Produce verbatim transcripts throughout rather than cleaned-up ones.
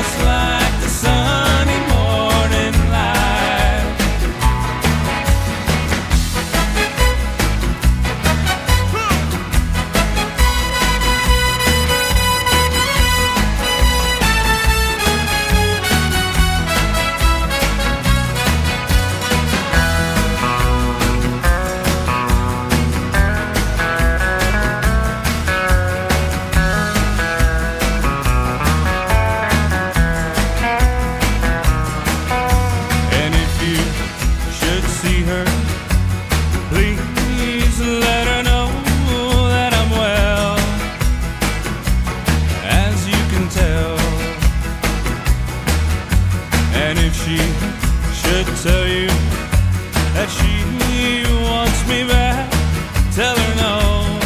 tell you that she wants me back. Tell her no,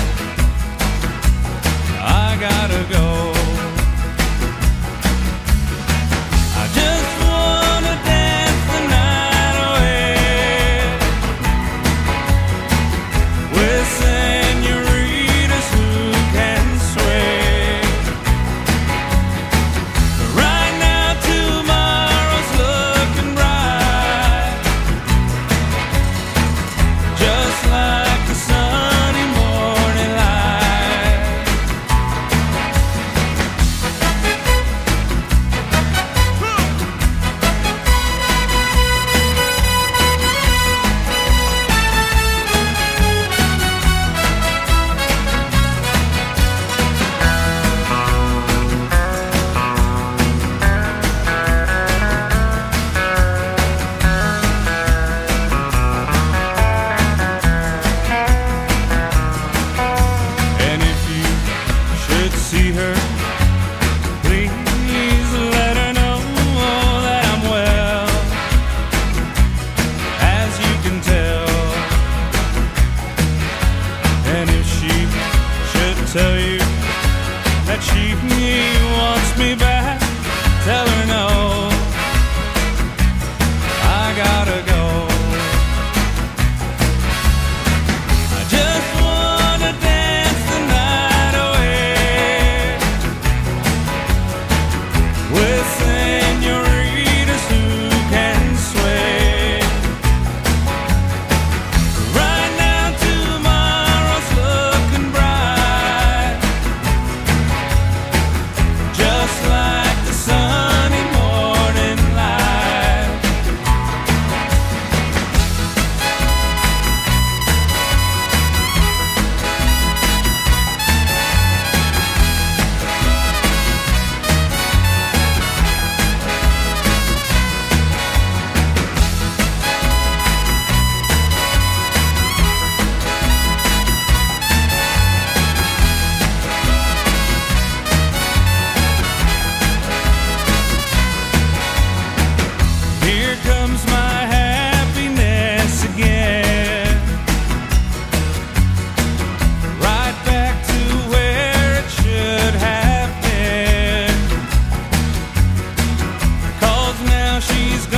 I gotta go. I just wanna dance the night away with senoritas who can sway. Right now tomorrow's looking bright, just like the sunny morning light. And if you should see her, please let her know that I'm well, as you can tell. And if she should tell you that she wants me back, tell her no, I gotta go. I just wanna dance the night away with senoritas who can sway. Right now tomorrow's looking bright, just like the sunny morning light. Here comes my happiness again, right back to where it should have been. 'Cause now she's gone.